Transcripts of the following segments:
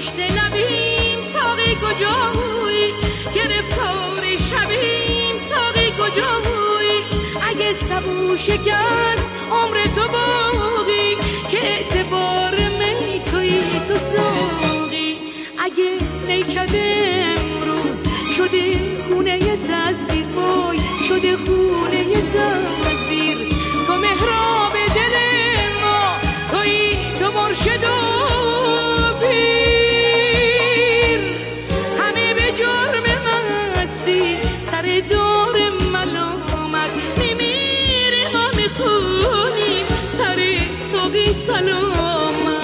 انگشت لبیم ساقی کجایی، گرفتار شبیم ساقی کجایی. اگه سبو شکست عمر تو باقی، که اعتبار می توی تو ساقی. اگه نیکده امروز شده خونه تصویر، وای شده خونه تصویر. تو محراب دل ما تویی، تو مرشد و پیر. همه به جرم مستی سر دور ملامت میمیره، ما میخونیم سر ساقی سلامت.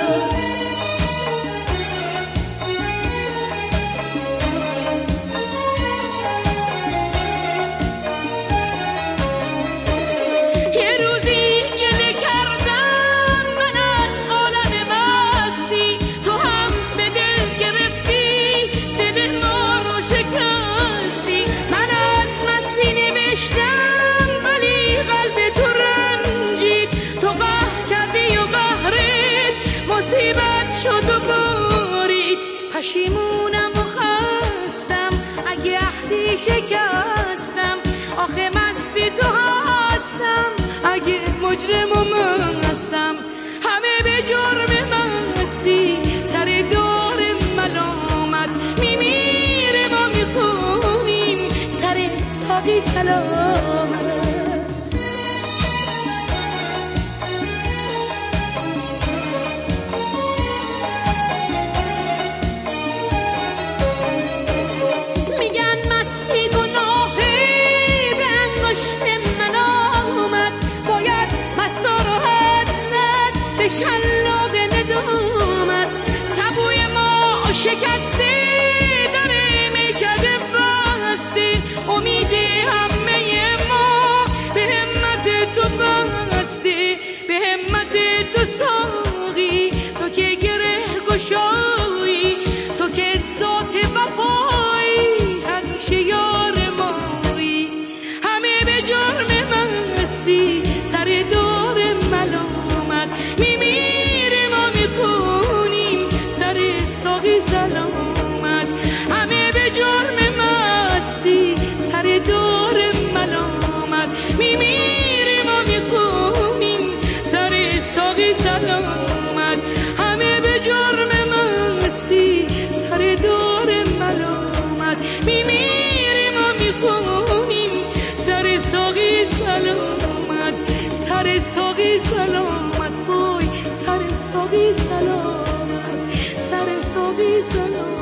پشیمونم و خستم اگه عهدی شکستم، آخه مستی تو هستم اگه مجرم و مستم. همه به جرم مستی سر دور ملامت میمیره، ما میخونیم سر ساقی سلامت. شلاق ندامت سبوی ما شکسته، در میکده بسته. امید همه ما به همت تو بسته، به همت تو ساقی. تو که گره گشایی، تو که ذات وفایی، همیشه یار مایی. همه به جرم مستی سر دور ملامت میمیره، ما میخونیم سر ساقی سلامت. همه به جرم مستی سر دور ملامت میمیره، ما میخونیم سر ساقی سلامت. همه به جرم مستی سر دور ملامت میمیره، ما میخونیم سر ساقی سلامت. سر ساقی سلامت، وای سر ساقی سلامت، سر ساقی سلامت.